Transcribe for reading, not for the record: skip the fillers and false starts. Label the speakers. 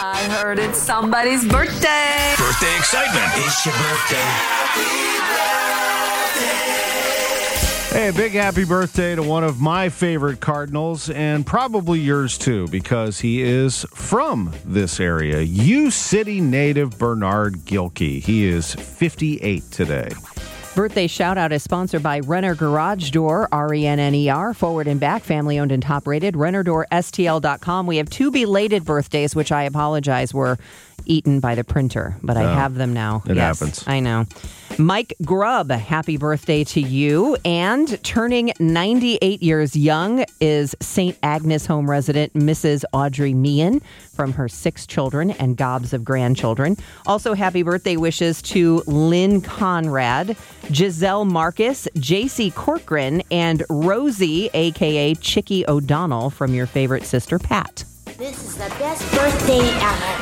Speaker 1: I heard it's somebody's birthday.
Speaker 2: Birthday excitement.
Speaker 3: It's your birthday.
Speaker 4: Hey, a big happy birthday to one of my favorite Cardinals, and probably yours too, because he is from this area. U-City native Bernard Gilkey. He is 58 today.
Speaker 5: Birthday shout-out is sponsored by Renner Garage Door, RENNER, forward and back, family-owned and top-rated, RennerDoorSTL.com. We have two belated birthdays, which I apologize were eaten by the printer, but I have them now.
Speaker 4: It happens.
Speaker 5: I know. Mike Grubb, happy birthday to you. And turning 98 years young is St. Agnes home resident Mrs. Audrey Meehan from her 6 children and gobs of grandchildren. Also, happy birthday wishes to Lynn Conrad, Giselle Marcus, JC Corcoran, and Rosie, a.k.a. Chickie O'Donnell, from your favorite sister, Pat.
Speaker 6: This is the best birthday ever.